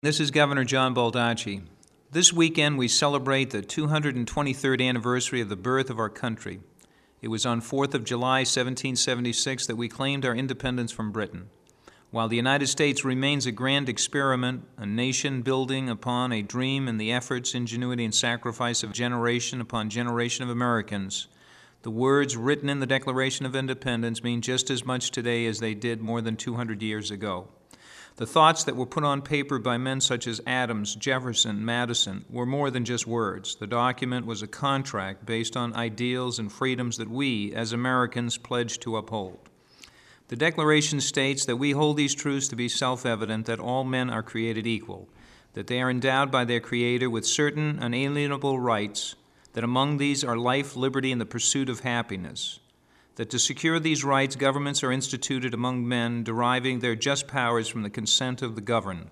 This is Governor John Baldacci. This weekend we celebrate the 223rd anniversary of the birth of our country. It was on 4th of July, 1776 that we claimed our independence from Britain. While the United States remains a grand experiment, a nation building upon a dream and the efforts, ingenuity, and sacrifice of generation upon generation of Americans, the words written in the Declaration of Independence mean just as much today as they did more than 200 years ago. The thoughts that were put on paper by men such as Adams, Jefferson, Madison were more than just words. The document was a contract based on ideals and freedoms that we, as Americans, pledged to uphold. The Declaration states that we hold these truths to be self-evident, that all men are created equal, that they are endowed by their Creator with certain unalienable rights, that among these are life, liberty, and the pursuit of happiness, that to secure these rights, governments are instituted among men, deriving their just powers from the consent of the governed.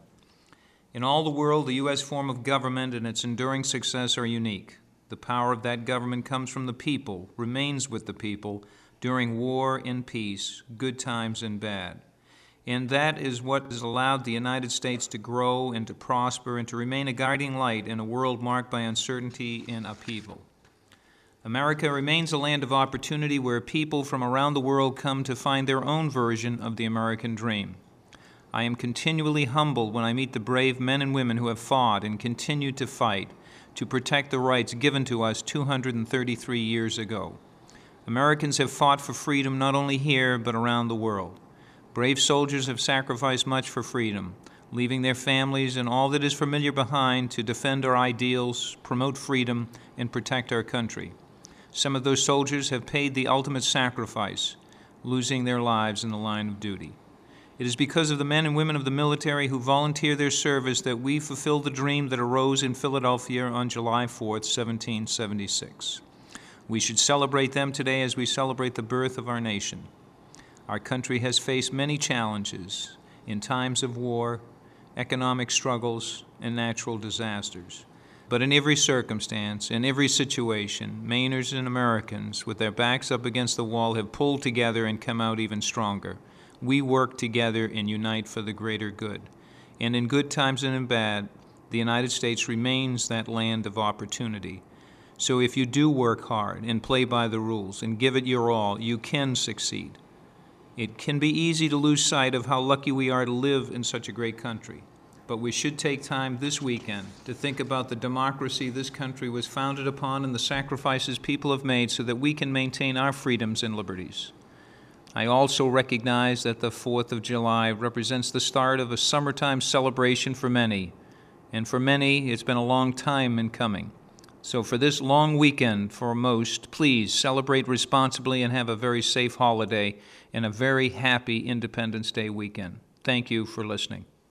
In all the world, the U.S. form of government and its enduring success are unique. The power of that government comes from the people, remains with the people, during war and peace, good times and bad. And that is what has allowed the United States to grow and to prosper and to remain a guiding light in a world marked by uncertainty and upheaval. America remains a land of opportunity where people from around the world come to find their own version of the American dream. I am continually humbled when I meet the brave men and women who have fought and continue to fight to protect the rights given to us 233 years ago. Americans have fought for freedom not only here but around the world. Brave soldiers have sacrificed much for freedom, leaving their families and all that is familiar behind to defend our ideals, promote freedom, and protect our country. Some of those soldiers have paid the ultimate sacrifice, losing their lives in the line of duty. It is because of the men and women of the military who volunteer their service that we fulfill the dream that arose in Philadelphia on July 4th, 1776. We should celebrate them today as we celebrate the birth of our nation. Our country has faced many challenges in times of war, economic struggles, and natural disasters. But in every circumstance, in every situation, Mainers and Americans, with their backs up against the wall, have pulled together and come out even stronger. We work together and unite for the greater good. And in good times and in bad, the United States remains that land of opportunity. So if you do work hard and play by the rules and give it your all, you can succeed. It can be easy to lose sight of how lucky we are to live in such a great country. But we should take time this weekend to think about the democracy this country was founded upon and the sacrifices people have made so that we can maintain our freedoms and liberties. I also recognize that the 4th of July represents the start of a summertime celebration for many, and for many it's been a long time in coming. So for this long weekend for most, please celebrate responsibly and have a very safe holiday and a very happy Independence Day weekend. Thank you for listening.